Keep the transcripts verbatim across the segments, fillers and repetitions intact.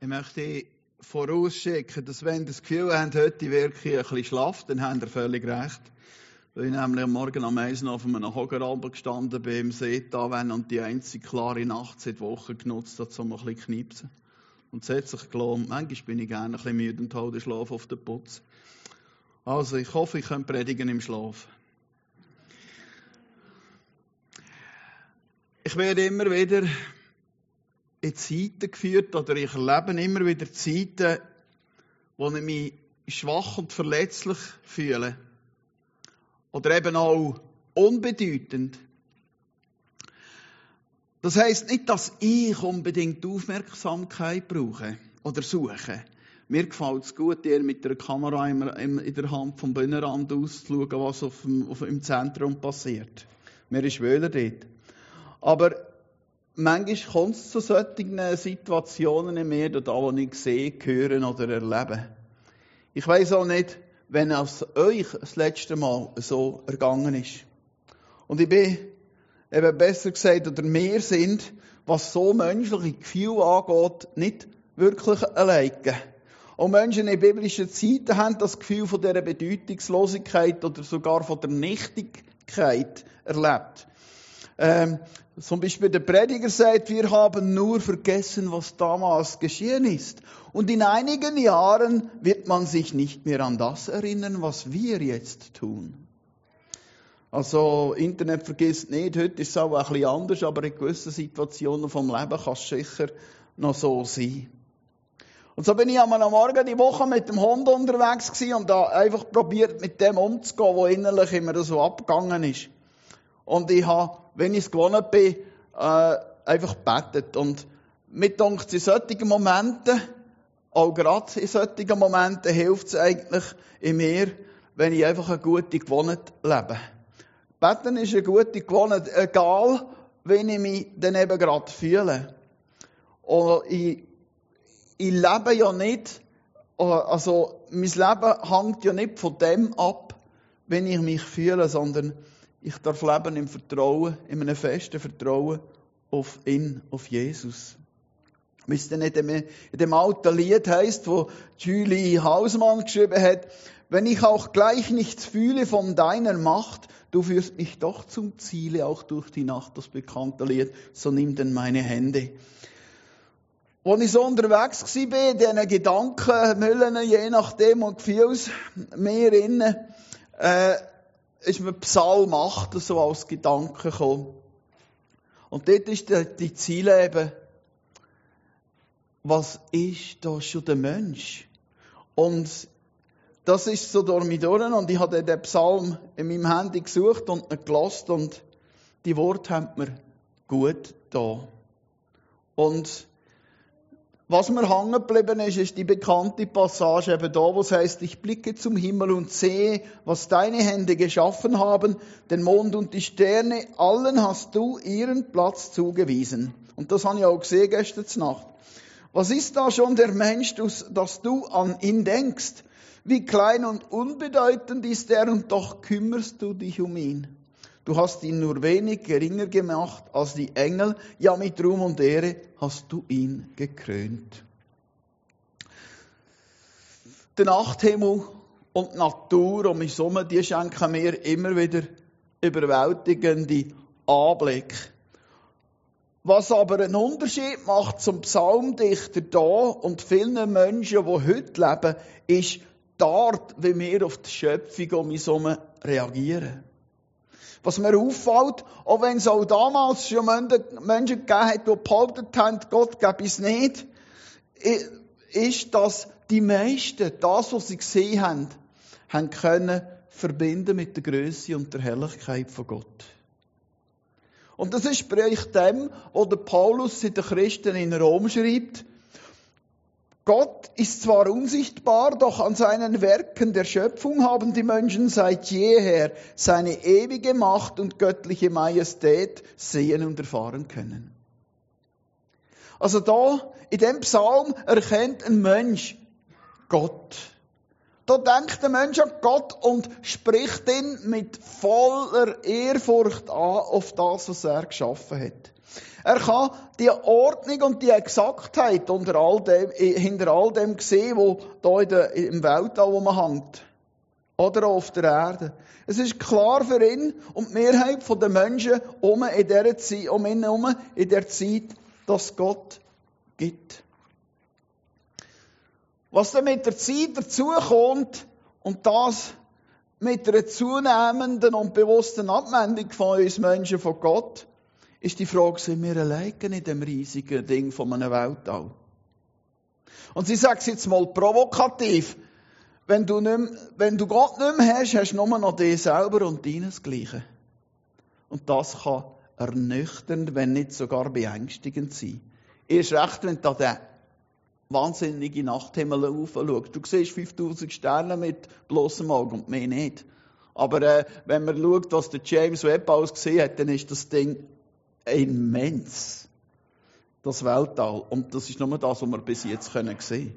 Ich möchte vorausschicken, dass wenn ihr das Gefühl habt, heute wirklich ein bisschen schlaff, dann habt ihr völlig recht. Weil ich nämlich am Morgen am eins noch auf einem Hogeralben gestanden bin, im See da und die einzige klare Nacht seit Wochen genutzt hat, um ein bisschen zu knipsen. Und es hat sich gelohnt. Manchmal bin ich gerne ein bisschen müde und halte den Schlaf auf den Putz. Also, ich hoffe, ich kann predigen im Schlaf. Ich werde immer wieder in Zeiten geführt, oder ich erlebe immer wieder Zeiten, wo ich mich schwach und verletzlich fühle. Oder eben auch unbedeutend. Das heisst nicht, dass ich unbedingt Aufmerksamkeit brauche oder suche. Mir gefällt es gut, eher mit der Kamera in der Hand vom Bühnenrand auszuschauen, was auf dem, auf, im Zentrum passiert. Mir ist wohler dort. Aber manchmal kommt es zu solchen Situationen in mir, da wo ich sehe, höre oder erlebe. Ich weiss auch nicht, wenn es euch das letzte Mal so ergangen ist. Und ich bin eben besser gesagt, oder wir sind, was so menschliche Gefühle angeht, nicht wirklich alleine. Und Menschen in biblischen Zeiten haben das Gefühl von dieser Bedeutungslosigkeit oder sogar von der Nichtigkeit erlebt. Ähm, zum Beispiel der Prediger sagt, wir haben nur vergessen, was damals geschehen ist. Und in einigen Jahren wird man sich nicht mehr an das erinnern, was wir jetzt tun. Also, Internet vergisst nicht, heute ist es auch ein bisschen anders, aber in gewissen Situationen vom Leben kann es sicher noch so sein. Und so bin ich einmal am Morgen die Woche mit dem Hund unterwegs gewesen und da einfach probiert, mit dem umzugehen, wo innerlich immer so abgegangen ist. Und ich habe, wenn ich es gewohnt bin, äh, einfach gebetet. Und mir denkt, in solchen Momenten, auch gerade in solchen Momenten, hilft es eigentlich in mir, wenn ich einfach eine gute Gewohnheit lebe. Beten ist eine gute Gewohnheit, egal, wie ich mich dann eben gerade fühle. Und ich, ich lebe ja nicht, also mein Leben hängt ja nicht von dem ab, wenn ich mich fühle, sondern ich darf leben im Vertrauen, in einem festen Vertrauen auf ihn, auf Jesus. Wie es dann in dem, in dem alten Lied heisst, wo Julie Hausmann geschrieben hat, wenn ich auch gleich nichts fühle von deiner Macht, du führst mich doch zum Ziele, auch durch die Nacht, das bekannte Lied, so nimm denn meine Hände. Als ich so unterwegs war, in diesen Gedankenmüllen, je nachdem, und Gefühlsmeer innen, äh, ist mir Psalm acht so als Gedanke gekommen. Und dort ist die, die Ziele eben, was ist da schon der Mensch? Und das ist so durch mich durch und ich habe den Psalm in meinem Handy gesucht und ihn gelassen und die Worte haben mir gut da. Und was mir hängen geblieben ist, ist die bekannte Passage eben da, wo es heißt, ich blicke zum Himmel und sehe, was deine Hände geschaffen haben, den Mond und die Sterne, allen hast du ihren Platz zugewiesen. Und das habe ich auch gesehen gestern Nacht. Was ist da schon der Mensch, dass du an ihn denkst? Wie klein und unbedeutend ist er und doch kümmerst du dich um ihn. Du hast ihn nur wenig geringer gemacht als die Engel, ja mit Ruhm und Ehre hast du ihn gekrönt. Der Nachthimmel und die Natur um uns herum, die schenken mir immer wieder überwältigende Anblicke. Was aber einen Unterschied macht zum Psalmdichter da und vielen Menschen, die heute leben, ist die Art, wie wir auf die Schöpfung um uns herum reagieren. Was mir auffällt, auch wenn es auch damals schon Menschen gegeben hat, die behauptet haben, Gott gebe es nicht, ist, dass die meisten das, was sie gesehen haben, haben können verbinden mit der Grösse und der Herrlichkeit von Gott. Und das entspricht dem, was der Paulus in den Christen in Rom schreibt. Gott ist zwar unsichtbar, doch an seinen Werken der Schöpfung haben die Menschen seit jeher seine ewige Macht und göttliche Majestät sehen und erfahren können. Also da, in dem Psalm, erkennt ein Mensch Gott. Da denkt der Mensch an Gott und spricht ihn mit voller Ehrfurcht an auf das, was er geschaffen hat. Er kann die Ordnung und die Exaktheit unter all dem, hinter all dem sehen, wo da in der, im Weltall wo man hängt. Oder auch auf der Erde. Es ist klar für ihn und die Mehrheit der Menschen um in dieser Zeit, um ihn herum in der Zeit, dass Gott gibt. Was dann mit der Zeit dazukommt und das mit einer zunehmenden und bewussten Abwendung von uns Menschen von Gott, ist die Frage, sind wir alleine in dem riesigen Ding von einem Weltall? Und sie sagt es jetzt mal provokativ, wenn du, nicht mehr, wenn du Gott nicht mehr hast, hast du nur noch dich selber und deines Gleiche. Und das kann ernüchternd, wenn nicht sogar beängstigend sein. Erst recht, wenn du an den wahnsinnigen Nachthimmel aufschaust. Du siehst fünftausend Sterne mit bloßem Auge und mehr nicht. Aber äh, wenn man schaut, was der James Webb alles gesehen hat, dann ist das Ding immens. Das Weltall. Und das ist nur das, was wir bis jetzt sehen können.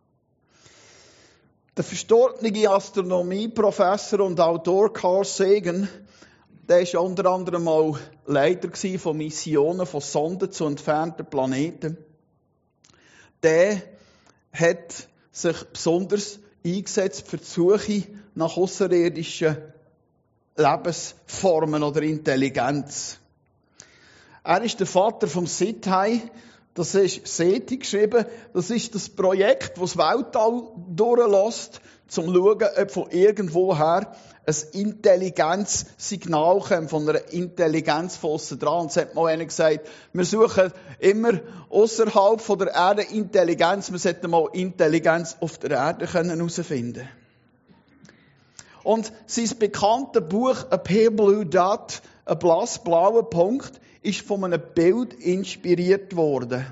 Der verstorbene Astronomieprofessor und Autor Carl Sagan, der war unter anderem auch Leiter von Missionen von Sonden zu entfernten Planeten. Der hat sich besonders eingesetzt für die Suche nach außerirdischen Lebensformen oder Intelligenz. Er ist der Vater vom SETI. Das ist SETI geschrieben. Das ist das Projekt, das das Weltall durchlässt, um zu schauen, ob von irgendwoher ein Intelligenzsignal kommt, von einer Intelligenz von aussen dran. Und es hat mal einer gesagt, wir suchen immer außerhalb von der Erde Intelligenz. Wir sollten mal Intelligenz auf der Erde herausfinden. Und sein bekanntes Buch A Pale Blue Dot, ein blassblauer Punkt, ist von einem Bild inspiriert worden.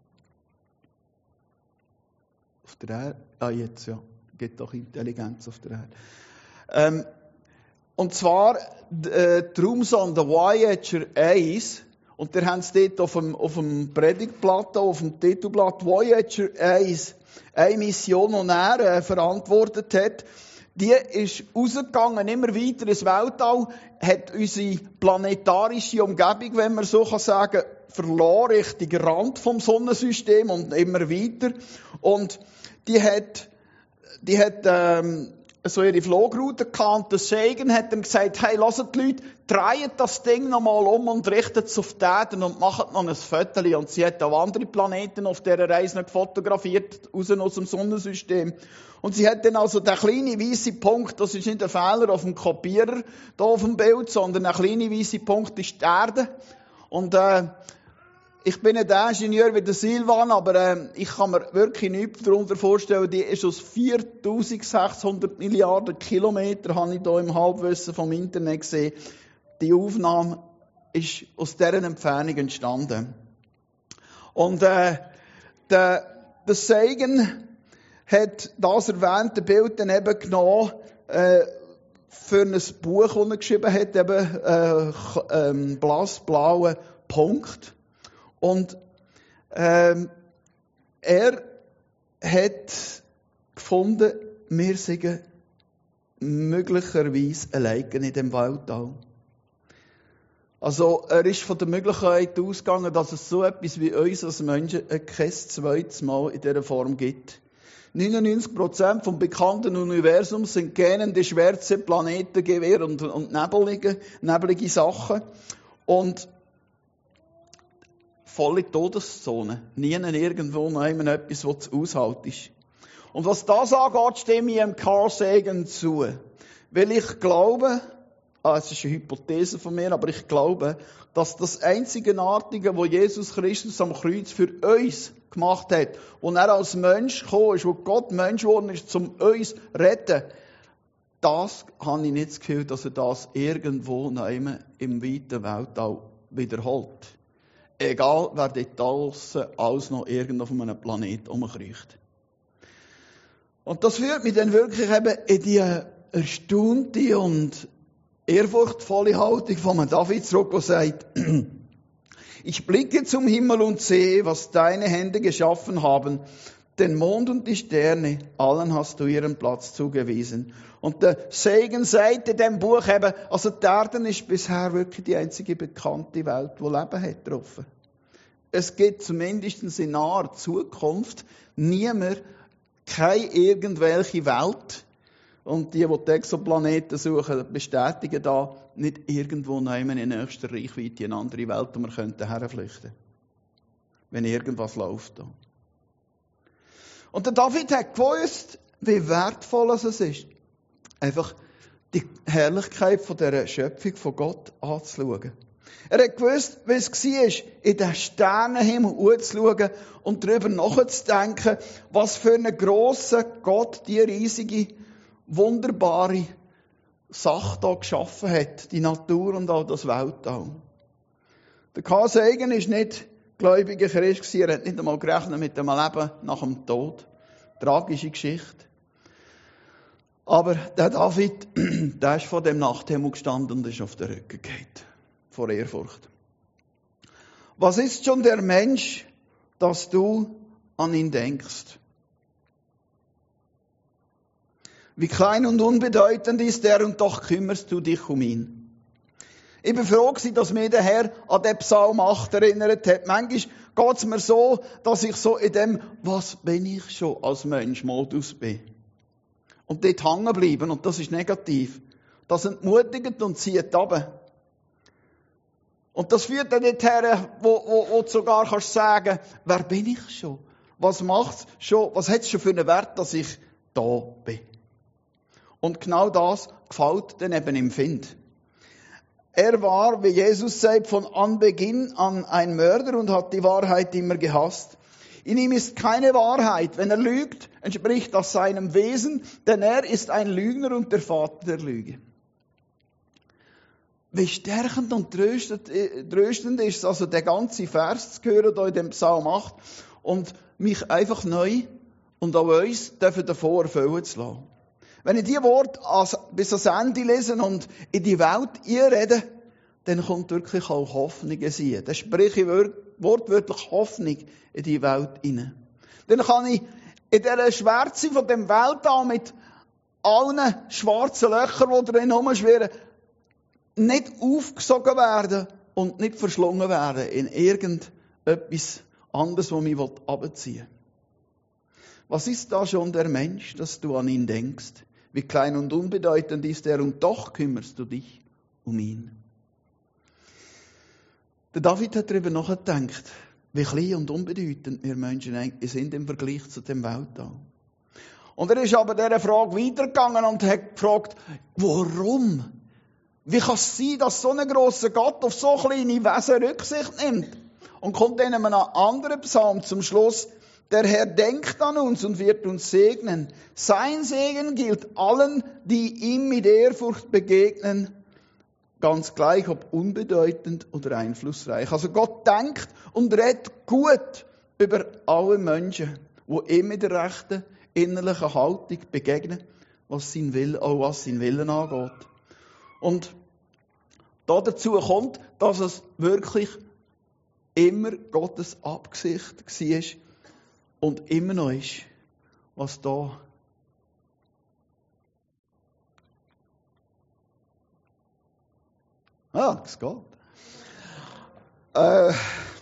Auf der Erde? Ah, jetzt, ja. Es gibt doch Intelligenz auf der Erde. Ähm, und zwar äh, die Raumsonde Voyager eins. Und da haben sie dort auf dem, auf dem Predigtblatt, auf dem Titelblatt Voyager eins, eine Mission, die er äh, verantwortet hat. Die ist rausgegangen, immer weiter ins Weltall, hat unsere planetarische Umgebung, wenn man so sagen kann, verloren, Richtung Rand vom Sonnensystem und immer weiter. Und die hat, die hat ähm, so ihre Flugroute gehabt. Und der Sagan hat dann gesagt, hey, lasst die Leute, drehen das Ding nochmal um und richtet es auf die Erde und machen noch ein Foto. Und sie hat auch andere Planeten auf dieser Reise noch fotografiert, raus aus dem Sonnensystem. Und sie hat dann also den kleinen weißen Punkt, das ist nicht ein Fehler auf dem Kopierer da auf dem Bild, sondern ein kleiner weißer Punkt ist die Erde. Und äh, ich bin nicht der Ingenieur wie der Silvan, aber äh, ich kann mir wirklich nichts darunter vorstellen. Die ist aus viertausendsechshundert Milliarden Kilometer, habe ich hier im Halbwissen vom Internet gesehen. Die Aufnahme ist aus dieser Entfernung entstanden. Und äh, der, der Sagan hat das erwähnte Bild dann eben genommen äh, für ein Buch, das er geschrieben hat, eben äh, ähm, blassblauer Punkt. Und ähm, er hat gefunden, wir seien möglicherweise alleine in dem Weltall. Also er ist von der Möglichkeit ausgegangen, dass es so etwas wie uns als Menschen kein zweites Mal in dieser Form gibt. neunundneunzig Prozent vom bekannten Universum sind gähnende schwarze Planeten, Gewehr und, und nebelige, nebelige Sachen. Und volle Todeszone. Nie irgendwo noch etwas, was zu aushalten ist. Und was das angeht, stimme ich dem Carl Sagan zu. Weil ich glaube, ah, es ist eine Hypothese von mir, aber ich glaube, dass das Einzigartige, was Jesus Christus am Kreuz für uns gemacht hat, wo er als Mensch gekommen ist, wo Gott Mensch geworden ist, um uns zu retten, das habe ich nicht das Gefühl, dass er das irgendwo noch immer im weiten Weltall wiederholt. Egal, wer dort draussen alles noch irgendwo auf einem Planeten rumkriecht. Und das führt mich dann wirklich eben in die erstaunte und ehrfurchtvolle Haltung von David zurück, der sagt, ich blicke zum Himmel und sehe, was deine Hände geschaffen haben. Den Mond und die Sterne, allen hast du ihren Platz zugewiesen. Und der Segen sagt in dem Buch eben, also die Erde ist bisher wirklich die einzige bekannte Welt, die Leben hat getroffen. es gibt zumindest in naher Zukunft niemand, keine irgendwelche Welt. Und die, die die Exoplaneten suchen, bestätigen da nicht irgendwo nehmen in nächster Reichweite eine andere Welt, wo wir könnten herflüchten. Wenn irgendwas läuft da. Und der David hat gewusst, wie wertvoll es ist, einfach die Herrlichkeit von dieser Schöpfung von Gott anzuschauen. Er hat gewusst, wie es war, in den Sternenhimmel anzuschauen und darüber nachzudenken, was für einen grossen Gott die riesige, wunderbare Sache hier geschaffen hat. Die Natur und auch das Weltall. Der Karl Sagan war nicht gläubiger Christ, er hat nicht einmal gerechnet mit dem Leben nach dem Tod. Tragische Geschichte. Aber der David, der ist vor dem Nachthimmel gestanden und ist auf den Rücken gefallen. Vor Ehrfurcht. Was ist schon der Mensch, dass du an ihn denkst? Wie klein und unbedeutend ist er und doch kümmerst du dich um ihn. Ich bin froh, dass mir der Herr an den Psalm acht erinnert hat. Manchmal geht es mir so, dass ich so in dem, was bin ich schon als Mensch, Modus bin. Und dort hängen bleiben, und das ist negativ. Das entmutigt und zieht runter. Und das führt dann nicht her, wo, wo, wo du sogar kannst sagen, wer bin ich schon? Was macht's schon? Was hat es schon für einen Wert, dass ich da bin? Und genau das gefällt dann eben im Find. Er war, wie Jesus sagt, von Anbeginn an ein Mörder und hat die Wahrheit immer gehasst. In ihm ist keine Wahrheit. Wenn er lügt, entspricht das seinem Wesen, denn er ist ein Lügner und der Vater der Lüge. Wie stärkend und tröstend, tröstend ist es, also der ganze Vers zu hören, hier in dem Psalm acht, und mich einfach neu und auch uns dürfen davor erfüllen zu lassen. Wenn ich diese Worte bis ans Ende lese und in die Welt einrede, dann kommt wirklich auch Hoffnung sein. Dann spreche ich wortwörtlich Hoffnung in die Welt hinein. Dann kann ich in dieser Schwärze von dem Weltall mit allen schwarzen Löchern, die drin herumschwirren, nicht aufgesogen werden und nicht verschlungen werden in irgendetwas anderes, das mich abziehen will. Was ist da schon der Mensch, dass du an ihn denkst? Wie klein und unbedeutend ist er und doch kümmerst du dich um ihn. Der David hat darüber nachgedacht, wie klein und unbedeutend wir Menschen sind im Vergleich zu dem Weltall. Und er ist aber dieser Frage weitergegangen und hat gefragt, warum? Wie kann es sein, dass so ein grosser Gott auf so kleine Wesen Rücksicht nimmt? Und kommt dann in einem anderen Psalm zum Schluss, der Herr denkt an uns und wird uns segnen. Sein Segen gilt allen, die ihm mit Ehrfurcht begegnen, ganz gleich ob unbedeutend oder einflussreich. Also Gott denkt und redet gut über alle Menschen, die ihm mit der rechten innerlichen Haltung begegnen, was sein Will, auch was sein Willen angeht. Und da dazu kommt, dass es wirklich immer Gottes Absicht war und immer noch ist, was da Ah, es geht. Äh,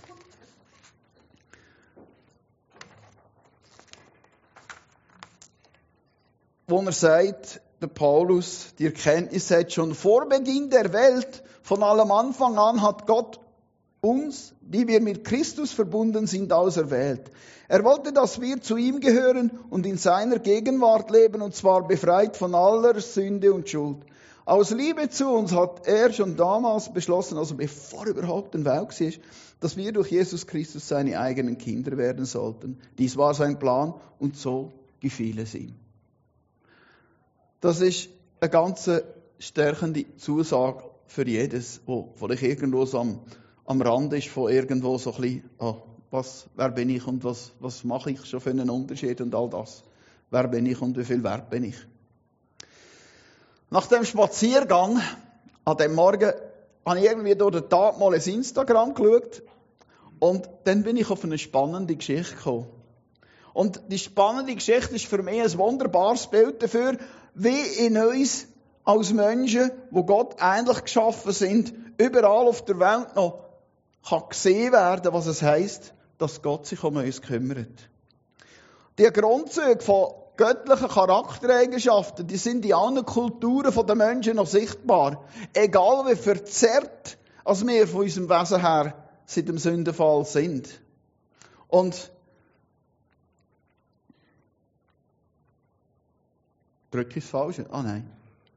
wo er sagt, der Paulus, die Erkenntnis hat schon vor Beginn der Welt, von allem Anfang an hat Gott uns, die wir mit Christus verbunden sind, auserwählt. Er wollte, dass wir zu ihm gehören und in seiner Gegenwart leben, und zwar befreit von aller Sünde und Schuld. Aus Liebe zu uns hat er schon damals beschlossen, also bevor überhaupt ein Welt war, dass wir durch Jesus Christus seine eigenen Kinder werden sollten. Dies war sein Plan und so gefiel es ihm. Das ist eine ganz stärkende Zusage für jedes, wo vielleicht irgendwo so am, am Rand ist von irgendwo so ein bisschen, oh, was, wer bin ich und was, was mache ich schon für einen Unterschied und all das. Wer bin ich und wie viel wert bin ich? Nach dem Spaziergang an dem Morgen habe ich irgendwie durch den Tag mal ins Instagram geschaut und dann bin ich auf eine spannende Geschichte gekommen. Und die spannende Geschichte ist für mich ein wunderbares Bild dafür, wie in uns als Menschen, wo Gott ähnlich geschaffen sind, überall auf der Welt noch kann gesehen werden, was es heisst, dass Gott sich um uns kümmert. Die Grundzüge von göttlichen Charaktereigenschaften, die sind in allen Kulturen der Menschen noch sichtbar. Egal wie verzerrt, als wir von unserem Wesen her seit dem Sündenfall sind. Und drücke ich es falsch? Ah nein.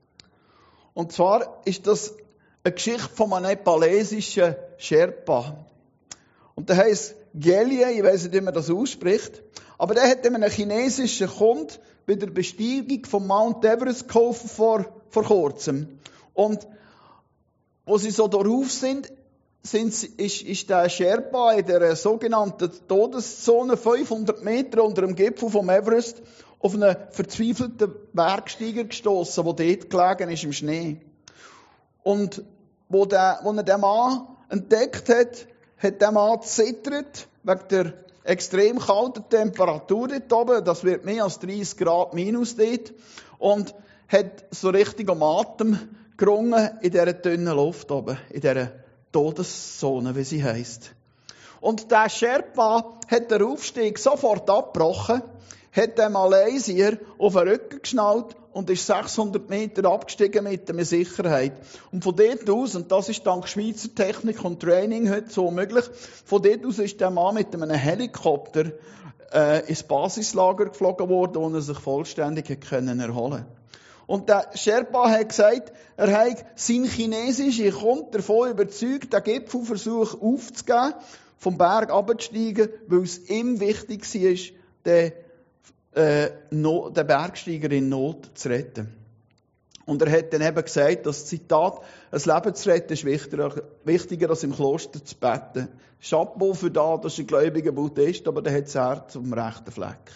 Und zwar ist das eine Geschichte von einem nepalesischen Sherpa. Und der heisst Gelye, ich weiss nicht, wie man das ausspricht. Aber der hat einem chinesischen Kunden bei der Besteigung vom Mount Everest geholfen vor, vor kurzem. Und wo sie so darauf sind, sind ist, ist der Sherpa in der sogenannten Todeszone fünfhundert Meter unter dem Gipfel vom Everest auf einen verzweifelten Bergsteiger gestoßen, der dort gelegen ist im Schnee. Und wo, der, wo er den Mann entdeckt hat, hat der Mann gezittert wegen der extrem kalten Temperatur dort oben. Das wird mehr als dreißig Grad minus dort. Und hat so richtig um Atem gerungen in dieser dünnen Luft oben, in dieser Todeszone, wie sie heisst. Und der Sherpa hat den Aufstieg sofort abgebrochen, hat den Malaysier auf den Rücken geschnallt und ist sechshundert Meter abgestiegen mit der Sicherheit. Und von dort aus, und das ist dank Schweizer Technik und Training heute so möglich, von dort aus ist der Mann mit einem Helikopter äh, ins Basislager geflogen worden, wo er sich vollständig hat können erholen. Und der Sherpa hat gesagt, er hat sein Chinesische Kunde davon überzeugt, den Gipfelversuch aufzugeben, vom Berg abzusteigen, weil es ihm wichtig war, den, äh, no, den Bergsteiger in Not zu retten. Und er hat dann eben gesagt, das Zitat, ein Leben zu retten ist wichtiger, wichtiger als im Kloster zu beten. Chapeau für das, das ist ein gläubiger Buddhist, aber der hat das Herz auf dem rechten Fleck.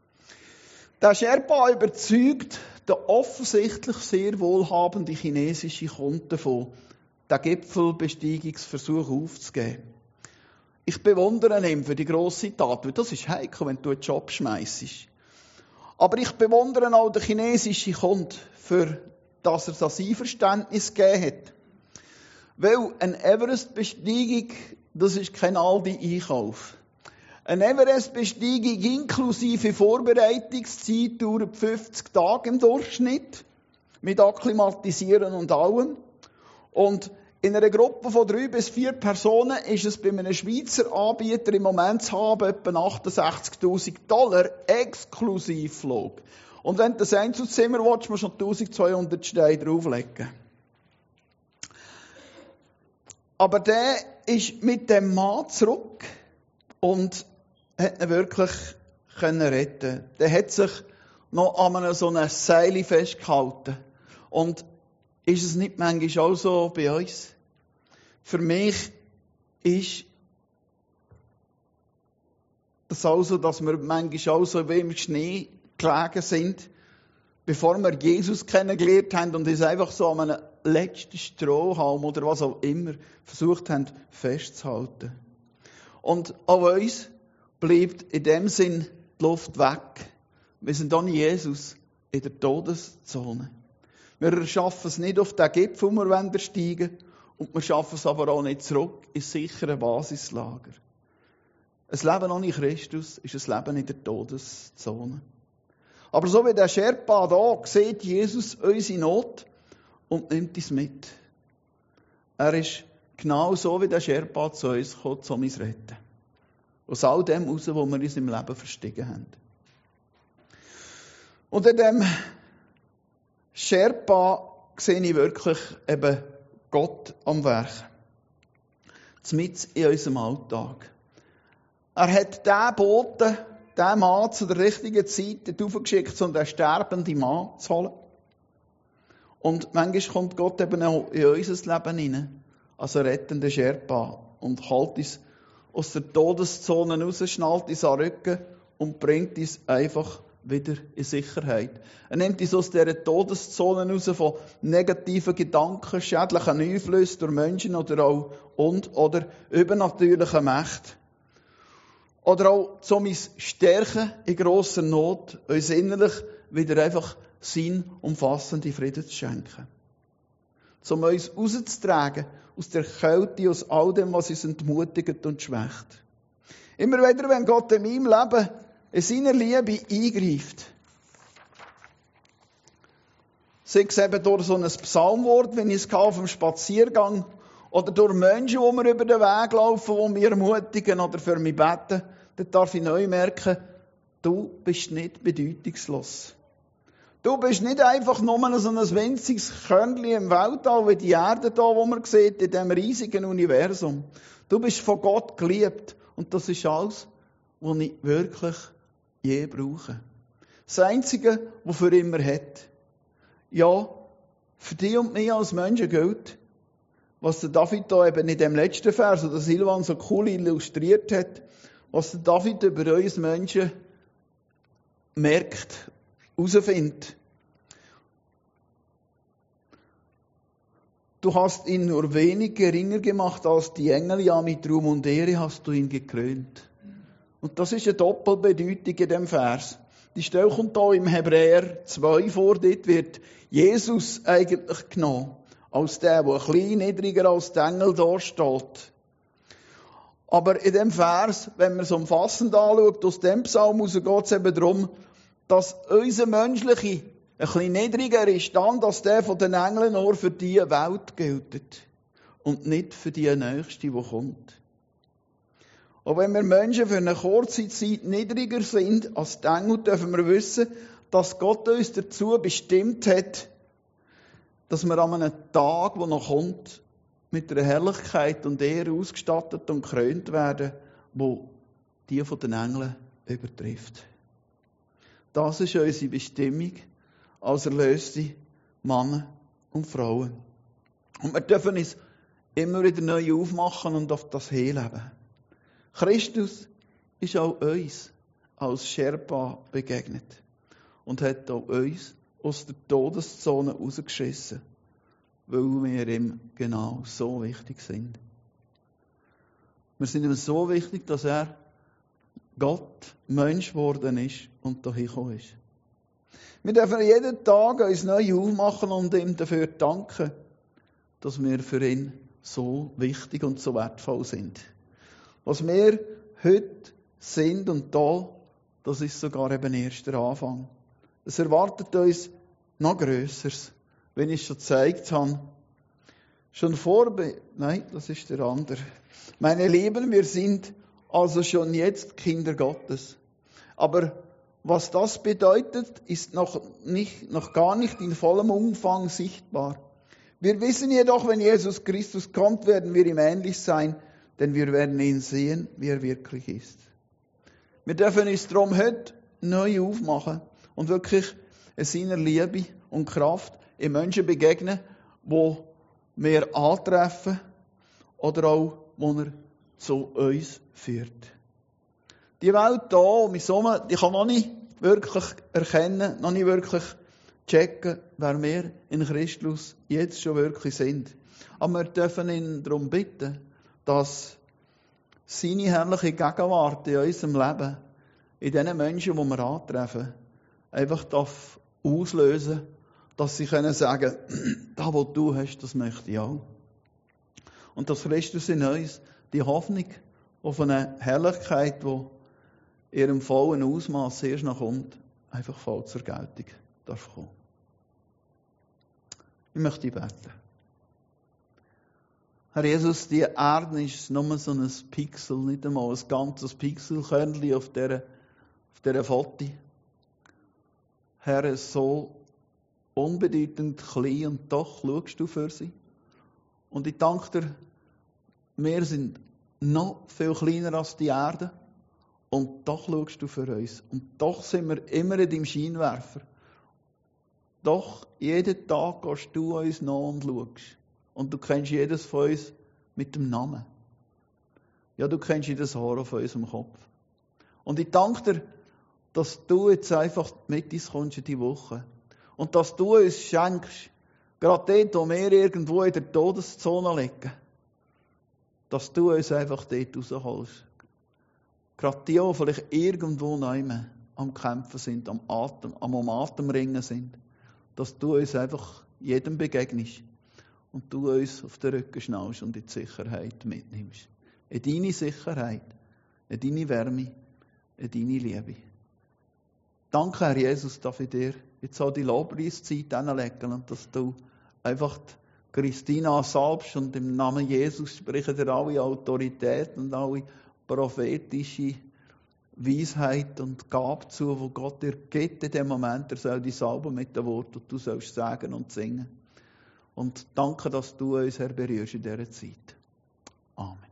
Der Sherpa überzeugt der offensichtlich sehr wohlhabende chinesische Kunde davon, den Gipfelbesteigungsversuch aufzugeben. Ich bewundere ihn für die grosse Tat, weil das ist heikel, wenn du einen Job schmeissest. Aber ich bewundere auch den chinesischen Kunde, für dass er das Einverständnis gegeben hat. Weil eine Everest-Besteigung, das ist kein Aldi-Einkauf. Eine Everest-Besteigung inklusive Vorbereitungszeit dauert fünfzig Tage im Durchschnitt, mit Akklimatisieren und allem. Und in einer Gruppe von drei bis vier Personen ist es bei einem Schweizer Anbieter im Moment zu haben, etwa achtundsechzigtausend Dollar Exklusivflug. Und wenn du das Einzelzimmer willst, musst du noch eintausendzweihundert Steine drauflegen. Aber der ist mit dem Mann zurück und hat ihn wirklich können retten. Der hat sich noch an einem so einem Seil festgehalten. Und ist es nicht manchmal auch so bei uns? Für mich ist das auch so, dass wir manchmal auch so wie im Schnee gelegen sind, bevor wir Jesus kennengelernt haben und uns einfach so an einem letzten Strohhalm oder was auch immer versucht haben festzuhalten. Und an uns bleibt in dem Sinn die Luft weg. Wir sind ohne Jesus in der Todeszone. Wir schaffen es nicht auf den Gipfel, wo wir steigen wollen, und wir schaffen es aber auch nicht zurück ins sichere Basislager. Ein Leben ohne Christus ist ein Leben in der Todeszone. Aber so wie der Sherpa da sieht Jesus unsere Not und nimmt es mit. Er ist genau so wie der Sherpa zu uns gekommen, um uns zu retten. Aus all dem heraus, wo wir uns im Leben verstiegen haben. Und in dem Sherpa sehe ich wirklich eben Gott am Werk. Mitten in unserem Alltag. Er hat diesen Boten, diesen Mann zu der richtigen Zeit aufgeschickt, um den sterbenden Mann zu holen. Und manchmal kommt Gott eben auch in unser Leben hinein, als ein rettender Sherpa, und holt uns aus der Todeszone raus, schnallt uns an den Rücken und bringt uns einfach wieder in Sicherheit. Er nimmt uns aus dieser Todeszone raus von negativen Gedanken, schädlichen Einflüssen durch Menschen oder auch und oder übernatürlichen Mächten. Oder auch zum uns stärken in grosser Not, uns innerlich wieder einfach Sinn umfassende Frieden zu schenken. um uns rauszutragen aus der Kälte, aus all dem, was uns entmutigt und schwächt. Immer wieder, wenn Gott in meinem Leben in seiner Liebe eingreift, sei es eben durch so ein Psalmwort, wenn ich es auf dem Spaziergang oder durch Menschen, die mir über den Weg laufen, die mich ermutigen oder für mich beten, dann darf ich neu merken, du bist nicht bedeutungslos. Du bist nicht einfach nur so ein winziges Körnchen im Weltall, wie die Erde hier, wo man sieht, in diesem riesigen Universum. Du bist von Gott geliebt. Und das ist alles, was ich wirklich je brauche. Das Einzige, was für immer hat. Ja, für dich und mich als Menschen gilt, was der David da eben in dem letzten Vers, oder Silvan so cool illustriert hat, was der David über uns Menschen merkt, herausfindet. Du hast ihn nur wenig geringer gemacht als die Engel, ja mit Ruhm und Ehre hast du ihn gekrönt. Und das ist eine Doppelbedeutung in dem Vers. Die Stelle kommt hier im Hebräer zwei vor, dort wird Jesus eigentlich genommen, als der, der ein bisschen niedriger als die Engel da steht. Aber in dem Vers, wenn man es umfassend anschaut, aus dem Psalm heraus geht es eben darum, dass unser menschliche ein bisschen niedriger ist dann, dass der von den Engeln nur für diese Welt gilt und nicht für die Nächste, die kommt. Und wenn wir Menschen für eine kurze Zeit niedriger sind als die Engel, dürfen wir wissen, dass Gott uns dazu bestimmt hat, dass wir an einem Tag, der noch kommt, mit einer Herrlichkeit und Ehre ausgestattet und gekrönt werden, wo die von den Engeln übertrifft. Das ist unsere Bestimmung als erlöste Männer und Frauen. Und wir dürfen uns immer wieder neu aufmachen und auf das hinleben. Christus ist auch uns als Sherpa begegnet und hat auch uns aus der Todeszone rausgeschissen, weil wir ihm genau so wichtig sind. Wir sind ihm so wichtig, dass er Gott Mensch geworden ist und dahin gekommen ist. Wir dürfen jeden Tag uns neu aufmachen und ihm dafür danken, dass wir für ihn so wichtig und so wertvoll sind. Was wir heute sind und da, das ist sogar eben erst der Anfang. Es erwartet uns noch Grösseres, wenn ich es schon gezeigt habe. Schon vor, nein, das ist der andere. Meine Lieben, wir sind also schon jetzt Kinder Gottes. Aber was das bedeutet, ist noch, nicht, noch gar nicht in vollem Umfang sichtbar. Wir wissen jedoch, wenn Jesus Christus kommt, werden wir ihm ähnlich sein, denn wir werden ihn sehen, wie er wirklich ist. Wir dürfen uns darum heute neu aufmachen und wirklich in seiner Liebe und Kraft in Menschen begegnen, die wir antreffen oder auch, wo er zu uns führt. Die Welt hier um uns herum, die kann noch nicht wirklich erkennen, noch nicht wirklich checken, wer wir in Christus jetzt schon wirklich sind. Aber wir dürfen ihn darum bitten, dass seine herrliche Gegenwart in unserem Leben, in den Menschen, die wir antreffen, einfach darf auslösen, dass sie können sagen, das, was du hast, das möchte ich auch. Und dass Christus in uns die Hoffnung auf eine Herrlichkeit, die in ihrem vollen Ausmaß erst noch kommt, einfach voll zur Geltung darf kommen. Ich möchte beten. Herr Jesus, die Erde ist nur so ein Pixel, nicht einmal ein ganzes Pixelkörnchen auf dieser, auf dieser Foto. Herr, es ist so unbedeutend klein und doch schaust du für sie. Und ich danke dir, wir sind noch viel kleiner als die Erde und doch schaust du für uns. Und doch sind wir immer in deinem Scheinwerfer. Doch jeden Tag gehst du uns nach und schaust. Und du kennst jedes von uns mit dem Namen. Ja, du kennst jedes Haar auf unserem Kopf. Und ich danke dir, dass du jetzt einfach mit uns kommst in die Woche. Und dass du uns schenkst, gerade dort, wo wir irgendwo in der Todeszone liegen, dass du uns einfach dort rausholst. Gerade die, die vielleicht irgendwo neu am Kämpfen sind, am Atem, am um Atemringen sind, dass du uns einfach jedem begegnest und du uns auf den Rücken schnallst und in die Sicherheit mitnimmst. In deine Sicherheit, in deine Wärme, in deine Liebe. Danke, Herr Jesus, darf ich dir jetzt auch die Lobpreiszeit hinlegen und dass du einfach Christina salbst und im Namen Jesus sprechen dir alle Autorität und alle prophetische Weisheit und Gabe zu, wo Gott dir gibt in dem Moment. Er soll die salben mit dem Wort und du sollst sagen und singen. Und danke, dass du uns, Herr, berührst in dieser Zeit. Amen.